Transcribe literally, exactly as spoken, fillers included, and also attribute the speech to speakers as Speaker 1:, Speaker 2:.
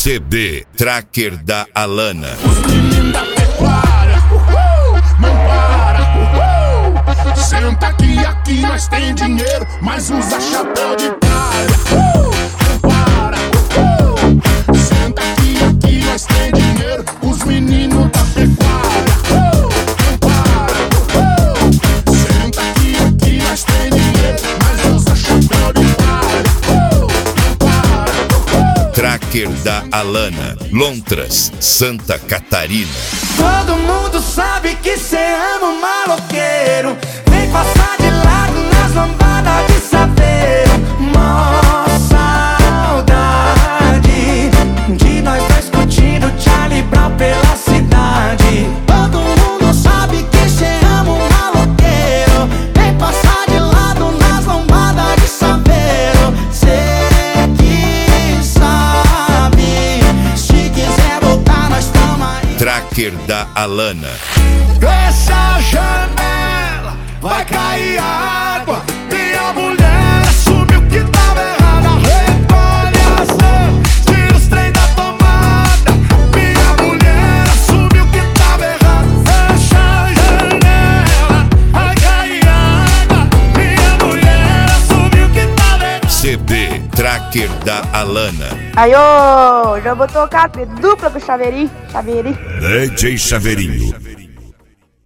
Speaker 1: C D Tracker da Alana.
Speaker 2: Os meninos da pecuária, uhul, não para, uhul. Senta aqui, aqui nós tem dinheiro, mas usa chapéu de palha, uhul, não para, uhul. Senta aqui, aqui nós tem dinheiro, os meninos da pecuária, uhul, não para, uhul. Senta aqui, aqui nós tem dinheiro, mas usa chapéu de palha, uhul, não para, uhul.
Speaker 1: Tracker da Alana, Lontras, Santa Catarina.
Speaker 3: Todo mundo sabe que cê ama um maloqueiro. Vem passar de lado nas lambadas de saveiro. Mó saudade de nós dois curtindo Charlie Brown pela cidade. Todo mundo sabe que cê ama um maloqueiro. Vem passar de lado nas lambadas de saveiro. Cê que sabe, se quiser voltar nós tamo aí.
Speaker 1: Tracker da Alana.
Speaker 3: Fecha a janela, vai cair água. Minha mulher assumiu que tava errada. Recolhe a ação, tira os trem da tomada. Minha mulher assumiu que tava errada. Fecha a janela, vai cair água. Minha mulher assumiu que tava errada.
Speaker 1: C D Tracker da Alana.
Speaker 4: Aí, ô, já vou tocar dupla com o Chaveirinho, Chaveirinho.
Speaker 1: D J Chaveirinho.